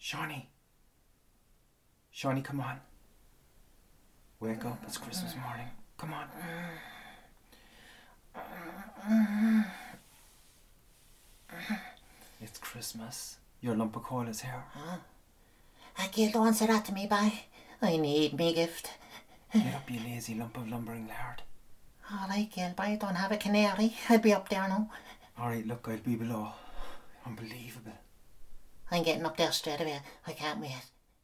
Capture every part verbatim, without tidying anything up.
Shawnee. Shawnee, come on. Wake up, it's Christmas morning. Come on. It's Christmas. Your lump of coal is here. Huh? I Gail, don't say that to me, bye. I need me gift. Get up, you lazy lump of lumbering lard. Alright, Gail, bye. I don't have a canary. I'll be up there now. Alright, look, I'll be below. Unbelievable. I'm getting up there straight away. I can't wait.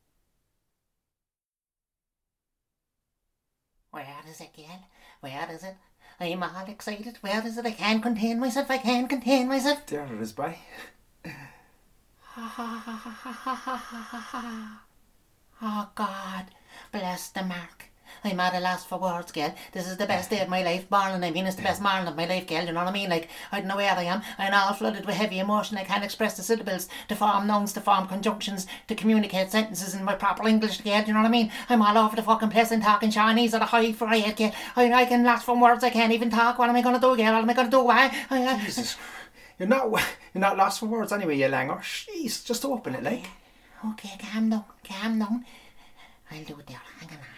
Where is it, Gail? Where is it? I'm all excited. Where is it? I can't contain myself. I can't contain myself. There it is, bye. Oh, God. Bless the mark. I'm at a loss for words, Gail. This is the best day of my life, Marlon. I mean, it's the best Marlon of my life, Gail. You know what I mean? Like, I don't know where I am. I'm all flooded with heavy emotion. I can't express the syllables, to form nouns, to form conjunctions, to communicate sentences in my proper English, Gail. You know what I mean? I'm all over the fucking place and talking Chinese at a high fright, Gail. I, I can last from words. I can't even talk. What am I going to do, Gail? What am I going to do? Why? I, I, Jesus. You're not, you're not lost for words anyway, you langer. Jeez, just open it, like. Okay, calm down. Calm down. I'll do it there. Hang on.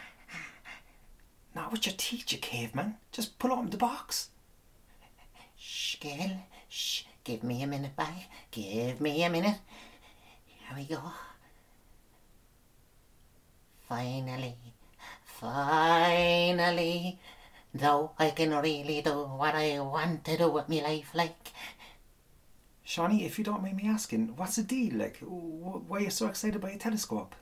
Not with your teeth, you caveman. Just pull open the box. Shh, Gail. Shh. Give me a minute, bye. Give me a minute. Here we go. Finally. Finally. Though I can really do what I want to do with my life, like. Shawnee, if you don't mind me asking, what's the deal? Like, why are you so excited by a telescope?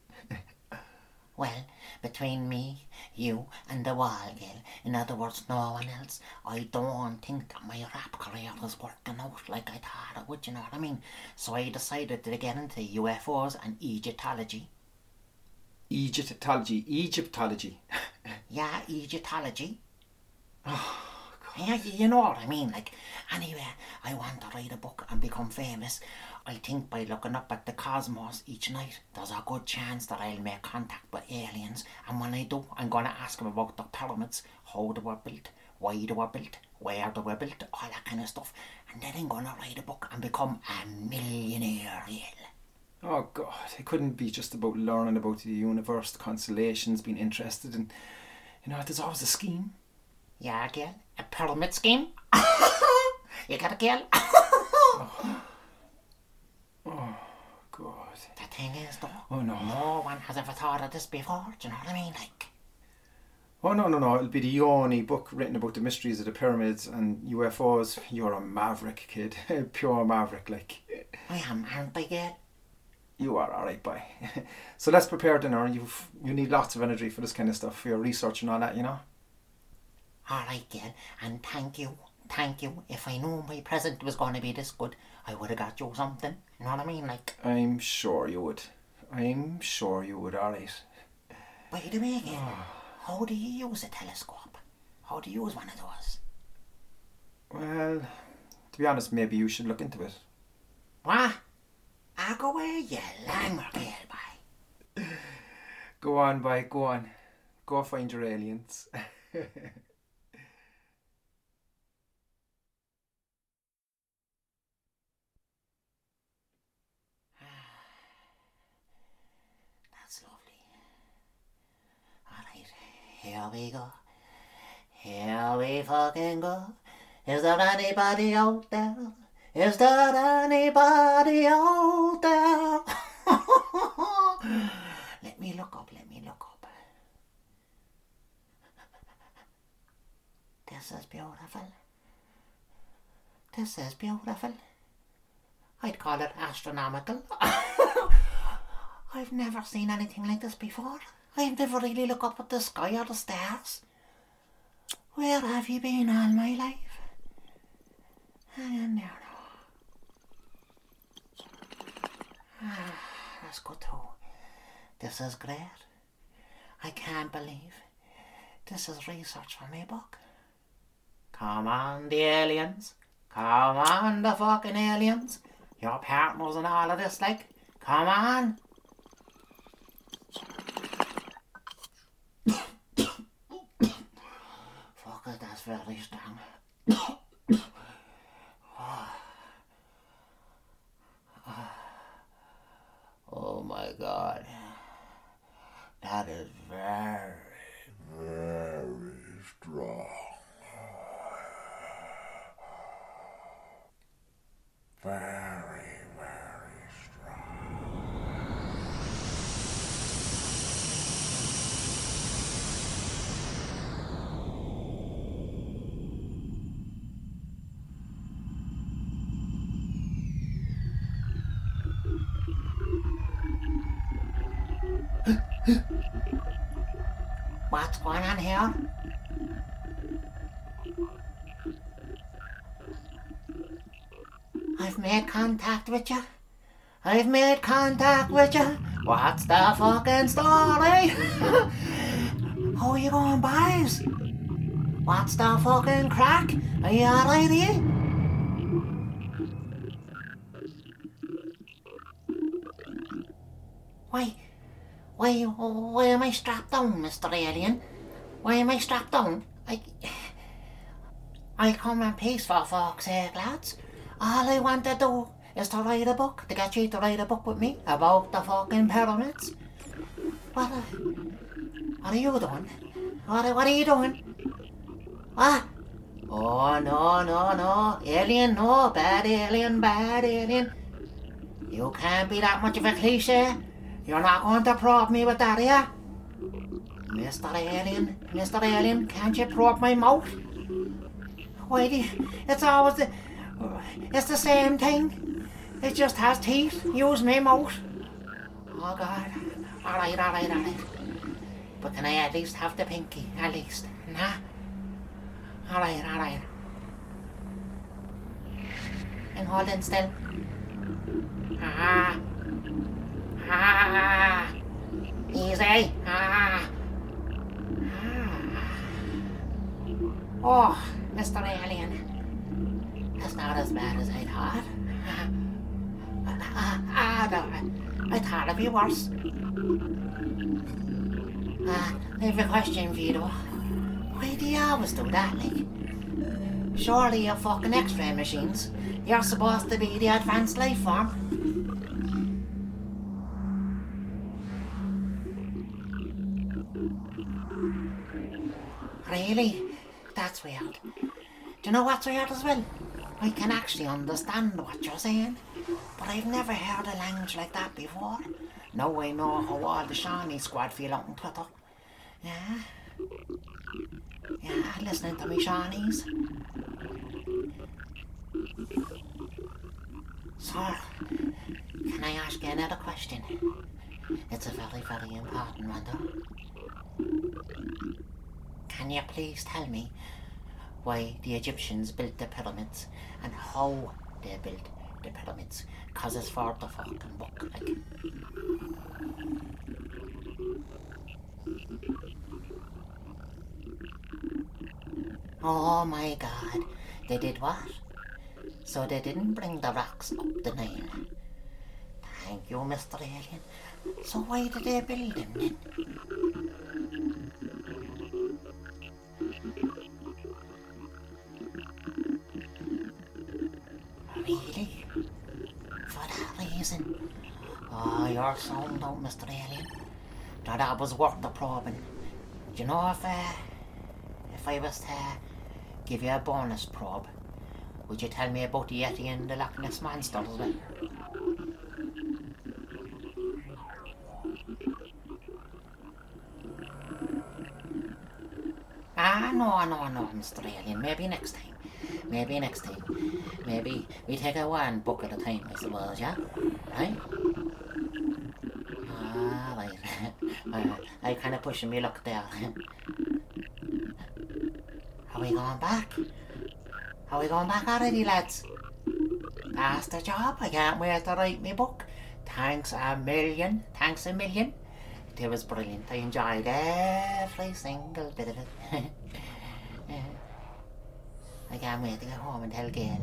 Well, between me, you and the wall, Gail, in other words, no one else, I don't think that my rap career is working out like I thought it would, you know what I mean? So I decided to get into U F Os and Egyptology. Egyptology, Egyptology. Yeah, Egyptology. Oh, God. Yeah, you know what I mean, like, anyway, I want to write a book and become famous. I think by looking up at the cosmos each night, there's a good chance that I'll make contact with aliens, and when I do, I'm going to ask them about the pyramids, how they were built, why they were built, where they were built, all that kind of stuff, and then I'm going to write a book and become a millionaire, Gail. Oh, God, it couldn't be just about learning about the universe, the constellations, being interested in, you know, there's always a scheme. Yeah, Gail, a pyramid scheme. You got it, Gail? Oh. Oh, God. The thing is, though, oh, no. no one has ever thought of this before, do you know what I mean, like? Oh, no, no, no, it'll be the only book written about the mysteries of the pyramids and U F Os. You're a maverick, kid. Pure maverick, like. I am, aren't I, Gail? You are, alright, bye. So let's prepare dinner. You've, you need lots of energy for this kind of stuff, for your research and all that, you know? Alright, Gail, and thank you, thank you. If I knew my present was going to be this good, I would have got you something. You know what I mean, like? I'm sure you would. I'm sure you would, alright. By the way, Gail, how do you use a telescope? How do you use one of those? Well, to be honest, maybe you should look into it. What? I go away, you langer, Gail, bye. Go on, bye, go on. Go find your aliens. That's lovely. Alright, here we go. Here we fucking go. Is there anybody out there? Is there anybody out there? Let me look up, let me look up. This is beautiful. This is beautiful. I'd call it astronomical. I've never seen anything like this before. I've never really looked up at the sky or the stars. Where have you been all my life? Hang on there now. Ah, that's good too. This is great. I can't believe this is research for my book. Come on, the aliens. Come on, the fucking aliens. Your partners and all of this, like. Come on. Fuck it, that's very strong. Oh. Oh. God. That is very, very strong. Very, very strong. What's going on here? I've made contact with you. I've made contact with you. What's the fucking story? How are you going, boys? What's the fucking crack? Are you alright here? Why, why, why am I strapped down, Mister Alien? Why am I strapped down? I, I come in peace for fuck's sake, lads. All I want to do is to write a book, to get you to write a book with me about the fucking pyramids. What, uh, what are you doing? What, what are you doing? What? Oh, no, no, no. Alien, no. Bad alien, bad alien. You can't be that much of a cliche. You're not going to probe me with that, are you? Mister Alien, Mister Alien, can't you probe my mouth? Why do you, it's always the, it's the same thing. It just has teeth. Use my mouth. Oh, God. All right, all right, all right. But can I at least have the pinky? At least. Nah? All right, all right. And hold in still. Ah. Ah. Easy. Ah. Ah. Oh, Mister Alien. That's not as bad as I thought. Ah, ah, no. I thought it'd be worse. Ah, I have a question for you though. Why do you always do that, like? Surely you're fucking X-ray machines. You're supposed to be the advanced life form. Really? That's weird. Do you know what's weird as well? I can actually understand what you're saying, but I've never heard a language like that before. Now I know how all the Shawnee squad feel out on Twitter. Yeah? Yeah, listening to me Shawnees. Sir, can I ask you another question? It's a very, very important one though. Can you please tell me why the Egyptians built the pyramids and how they built the pyramids? Cause it's for the fucking book, like. Oh my God, they did what? So they didn't bring the rocks up the Nile. Thank you, Mister Alien. So why did they build them then? Really? For that reason? Oh, you're sound out, Mister Alien. Now that was worth the probing. Do you know if, uh, if I was to give you a bonus probe, would you tell me about the Yeti and the Loch Ness Monster as well? Ah, no, no, no, Mister Alien. Maybe next time. Maybe next time. Maybe we take a one book at a time, I suppose, yeah? Right? Ah, right. uh, I kind of pushing me luck there. Are we going back? Are we going back already, lads? That's the job. I can't wait to write my book. Thanks a million. Thanks a million. It was brilliant. I enjoyed every single bit of it. I can't wait to get home and tell Gail.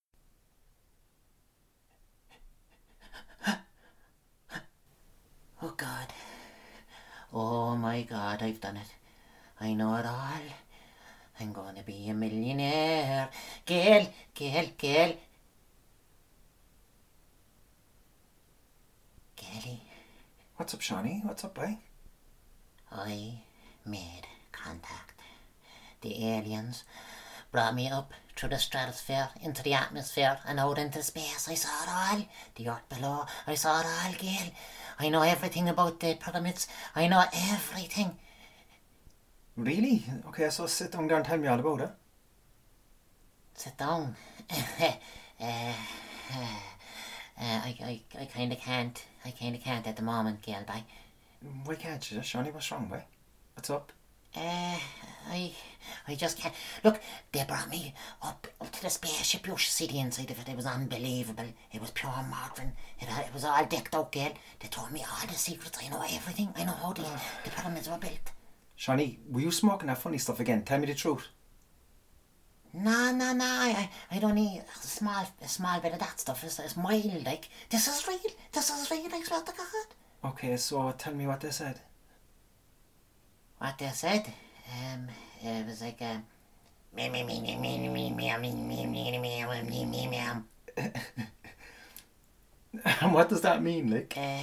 Oh my God, I've done it. I know it all. I'm gonna be a millionaire. Gail, Gail, Gail. Gaily, What's up, Shawnee? What's up, boy? I made contact. The aliens brought me up through the stratosphere, into the atmosphere, and out into space. I saw it all. The earth below. I saw it all, Gail. I know everything about the pyramids. I know everything. Really? Okay, so sit down there and tell me all about it. Sit down. uh, uh, I, I, I kind of can't. I kind of can't at the moment, Gail, bye. Why can't you, Shawnee? What's wrong, boy? What's up? Uh, I, I just can't. Look, they brought me up, up to the spaceship. You should see the inside of it. It was unbelievable. It was pure modern. It, had- it was all decked out, Gail. They told me all the secrets. I know everything. I know how the, the pyramids were built. Shawnee, were you smoking that funny stuff again? Tell me the truth. No, no, no. I, I don't need a small, a small bit of that stuff. It's, it's mild, like. This is real. This is real, I swear to God. Okay, so tell me what they said. What they said, um, it was like, um, me, me, me, me, me, me, me, me, me, me, me, me, me, me, me, And what does that mean, like? Uh,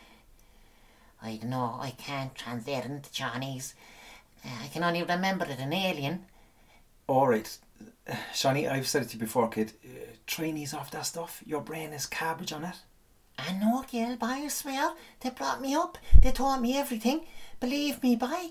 I don't know, I can't translate it into Chinese. Uh, I can only remember it in Alien. Alright. Shawnee, I've said it to you before, kid. Uh, try and ease off that stuff. Your brain is cabbage on it. I know, Gail, boy, I swear. They brought me up. They taught me everything. Believe me, boy.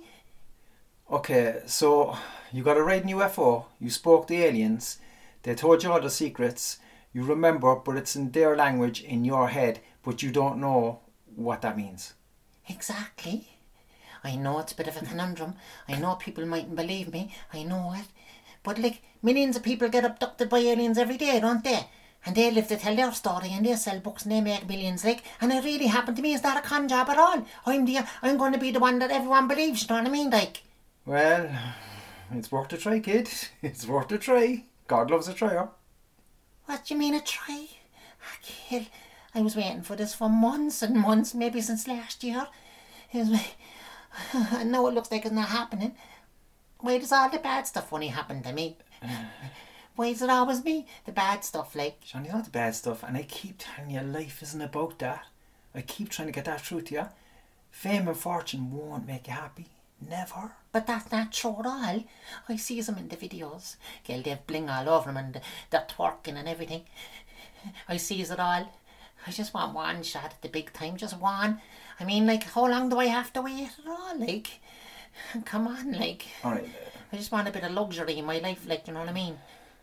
Okay, so you got a ride in U F O, you spoke to aliens, they told you all the secrets, you remember, but it's in their language in your head, but you don't know what that means. Exactly. I know it's a bit of a conundrum. I know people mightn't believe me. I know it. But, like, millions of people get abducted by aliens every day, don't they? And they live to tell their story and they sell books and they make millions, like. And it really happened to me. It's not a con job at all. I'm the, I'm going to be the one that everyone believes, you know what I mean? Like, Well, it's worth a try, kid. It's worth a try. God loves a tryer. what do you mean a try? Hell, I was waiting for this for months and months, maybe since last year. It was, I know it looks like it's not happening. Why does all the bad stuff only happen to me? Why is it always me? The bad stuff, like. Johnny, not the bad stuff, and I keep telling you life isn't about that. I keep trying to get that through to you. Fame and fortune won't make you happy. Never. But that's not true at all. I see them in the videos. Girl, they've bling all over them and they're twerking and everything. I sees it all. I just want one shot at the big time, just one. I mean, like, how long do I have to wait at all? Like, come on, like. Alright. I just want a bit of luxury in my life, like, you know what I mean?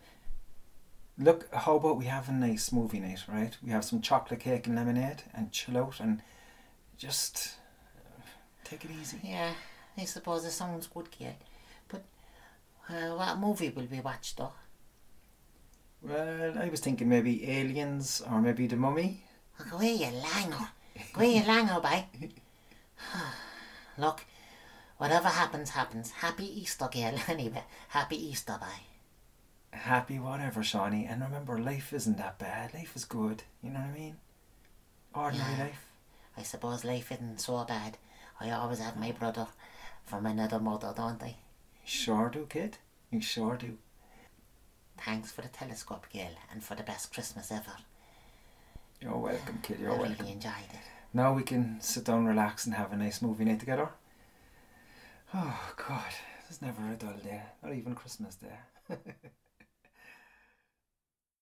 Look, how about we have a nice movie night, right? We have some chocolate cake and lemonade and chill out and just uh, take it easy. Yeah, I suppose it sounds good, Gail. But uh, what movie will we watch, though? Well, I was thinking maybe Aliens or maybe The Mummy. Oh, go away, you langer. Go away, you langer, bye. Look, whatever happens, happens. Happy Easter, Gail, anyway. Happy Easter, bye. Happy whatever, Shawnee. And remember, life isn't that bad. Life is good. You know what I mean? Ordinary Yeah. life. I suppose life isn't so bad. I always had my brother from another mother, don't I? You sure do, kid. You sure do. Thanks for the telescope, Gail, and for the best Christmas ever. You're welcome, kid. You're I welcome. really enjoyed it. Now we can sit down, relax, and have a nice movie night together. Oh, God. There's never a dull day. Not even Christmas Day.